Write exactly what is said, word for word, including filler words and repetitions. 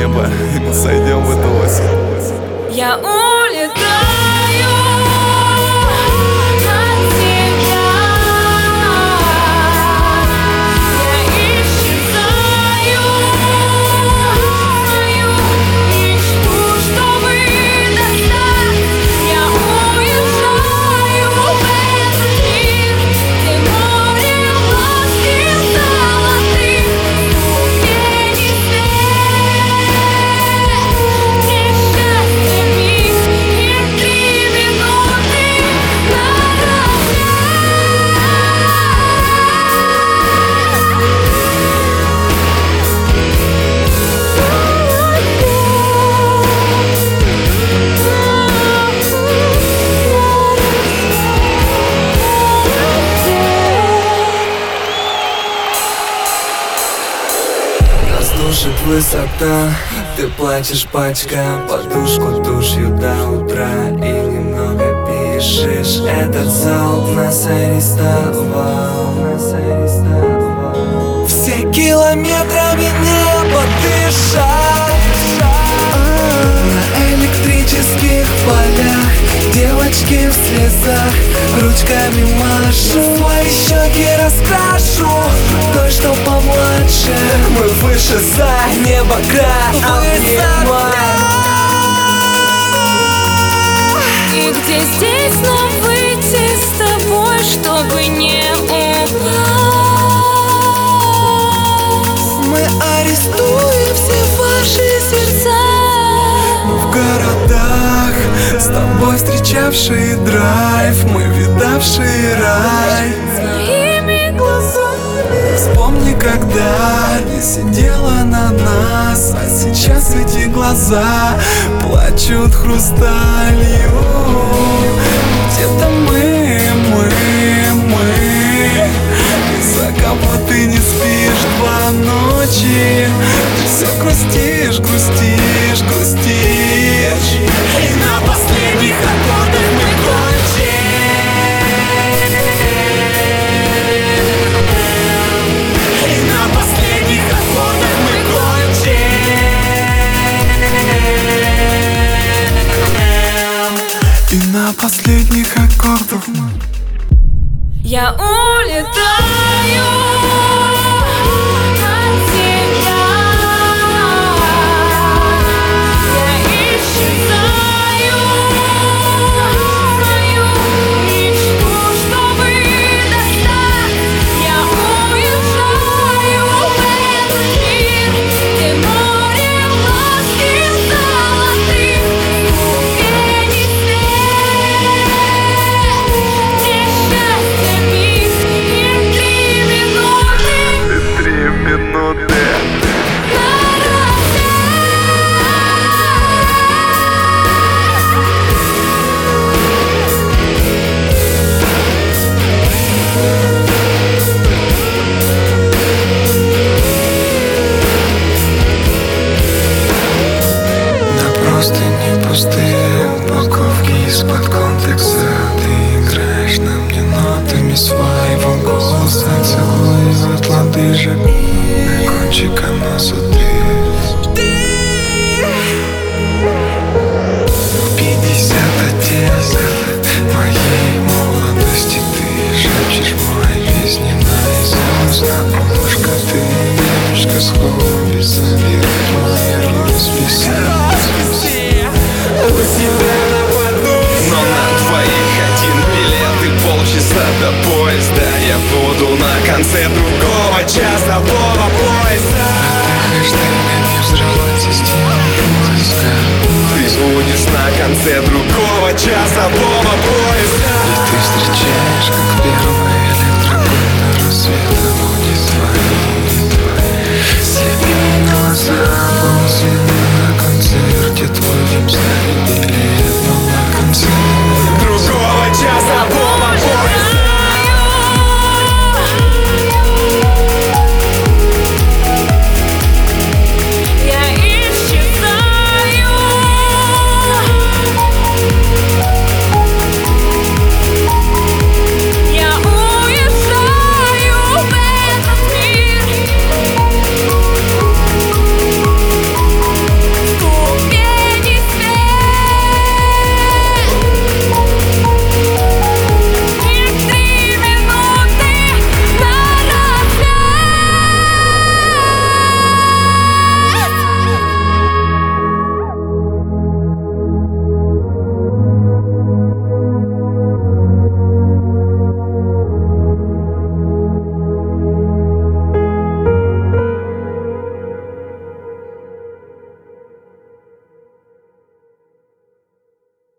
небо, и мы сойдем в эту осень. Я улетаю от тебя, я исчезаю в свою мечту, чтобы достать. Я уезжаю в этот мир, где море ласки золотых, тени свет, несчастье миг и три минуты на рассвет. Нас душит высота, ты плачешь, пачка подушку тушью до утра и немного пишешь. Этот зал нас арестовал, нас арестовал. Все километрами небо дышат, на электрических полях девочки в слезах, ручками машу, свои щеки раскрашу той, что помладше. Мы выше за небо край, И где здесь нам выйти с тобой, чтобы не упасть? мы арестуем все ваши сердца. В городах, с тобой встречавшие драйв, мы видавшие рай Своими глазами Вспомни, когда не сидела на нас, а сейчас эти глаза плачут хрусталью. Где-то мы, мы, мы, из-за кого ты не спишь два ночи. Ты все грустишь, грустишь, грустишь, и на последних аккордах мы кончим. И на последних аккордах мы кончим. И на последних аккордах мы я улетаю от тебя, я исчезаю в свою мечту, чтобы достать. Я уезжаю в этот мир, где море ласки золотых, тени свет, несчастье миг и три минуты Три минуты. на рассвет. На простыни пустые упаковки из-под контекста. Ты играешь на мне нотами своего голоса, целую от лодыжек до кончика носа. Ты пятьдесят оттенков моей молодости. Ты шепчешь мой весь не наизусть на ушко. Ты девочка с хобби, собирай мои росписи. Но на двоих один билет и полчаса до поезда. Я буду на конце другого часового поезда. Хэштега не взрывать систему поиска. Ты будешь на конце другого часового поезда. И ты встречаешь, как первый электрогон на рассветах.